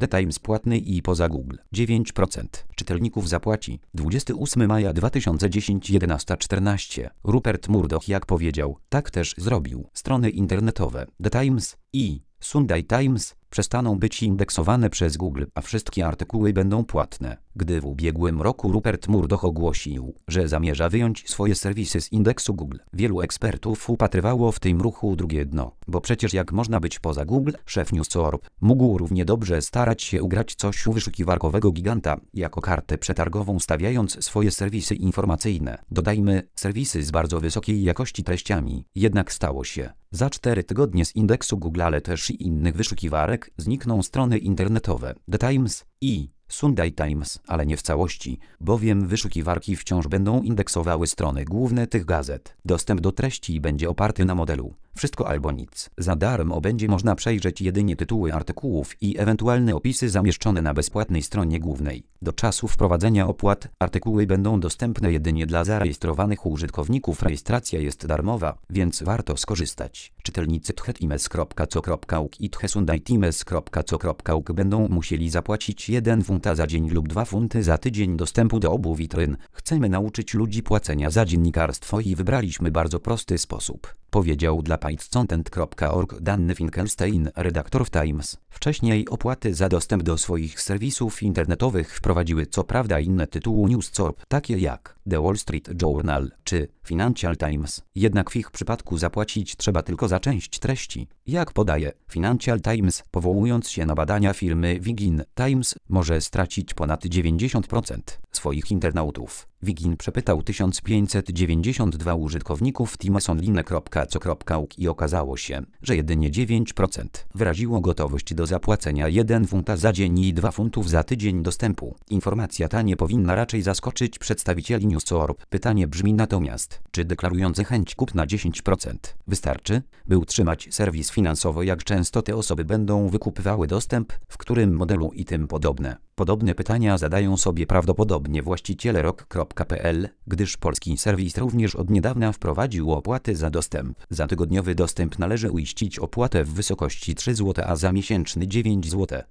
The Times płatny i poza Google. 9% czytelników zapłaci. 28 maja 2010 11:14. Rupert Murdoch jak powiedział, tak też zrobił. Strony internetowe The Times i Sunday Times przestaną być indeksowane przez Google, a wszystkie artykuły będą płatne. Gdy w ubiegłym roku Rupert Murdoch ogłosił, że zamierza wyjąć swoje serwisy z indeksu Google, wielu ekspertów upatrywało w tym ruchu drugie dno, bo przecież jak można być poza Google? Szef News Corp mógł równie dobrze starać się ugrać coś u wyszukiwarkowego giganta, jako kartę przetargową stawiając swoje serwisy informacyjne. Dodajmy, serwisy z bardzo wysokiej jakości treściami. Jednak stało się. Za 4 tygodnie z indeksu Google, ale też i innych wyszukiwarek, znikną strony internetowe The Times i Sunday Times, ale nie w całości, bowiem wyszukiwarki wciąż będą indeksowały strony główne tych gazet. Dostęp do treści będzie oparty na modelu wszystko albo nic. Za darmo będzie można przejrzeć jedynie tytuły artykułów i ewentualne opisy zamieszczone na bezpłatnej stronie głównej. Do czasu wprowadzenia opłat artykuły będą dostępne jedynie dla zarejestrowanych użytkowników. Rejestracja jest darmowa, więc warto skorzystać. Czytelnicy thetimes.co.uk i thesundaytimes.co.uk będą musieli zapłacić 1 funta za dzień lub 2 funty za tydzień dostępu do obu witryn. Chcemy nauczyć ludzi płacenia za dziennikarstwo i wybraliśmy bardzo prosty sposób, powiedział dla PaidContent.org Danny Finkelstein, redaktor w Times. Wcześniej opłaty za dostęp do swoich serwisów internetowych wprowadziły co prawda inne tytuły News Corp, takie jak The Wall Street Journal czy Financial Times, jednak w ich przypadku zapłacić trzeba tylko za część treści. Jak podaje Financial Times, powołując się na badania firmy Wiggin, Times może stracić ponad 90% swoich internautów. Wiggin przepytał 1592 użytkowników timesonline.co.uk i okazało się, że jedynie 9% wyraziło gotowość do zapłacenia 1 funta za dzień i 2 funtów za tydzień dostępu. Informacja ta nie powinna raczej zaskoczyć przedstawicieli News Corp. Pytanie brzmi natomiast, czy deklarujący chęć kupna 10% wystarczy, by utrzymać serwis finansowo? Jak często te osoby będą wykupywały dostęp, w którym modelu i tym podobne? Podobne pytania zadają sobie prawdopodobnie właściciele rock.pl, gdyż polski serwis również od niedawna wprowadził opłaty za dostęp. Za tygodniowy dostęp należy uiścić opłatę w wysokości 3 zł, a za miesięczny 9 zł.